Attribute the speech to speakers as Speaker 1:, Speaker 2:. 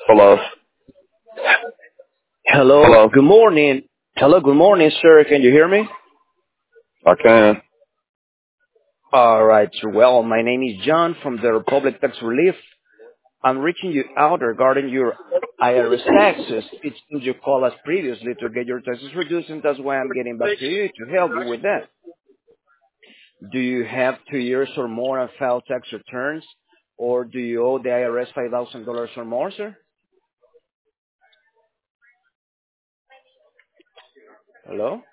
Speaker 1: Hello.
Speaker 2: Hello,
Speaker 1: Hello.
Speaker 2: good morning. Hello, good morning, sir. Can you hear me?
Speaker 1: I can.
Speaker 2: All right, sir. Well, my name is John from the Republic Tax Relief. I'm reaching you out regarding your IRS taxes. It seems you called us previously to get your taxes reduced, and that's why I'm getting back to you to help you with that. Do you have 2 years or more on filed tax returns, or do you owe the IRS $5,000 or more, sir? Hello?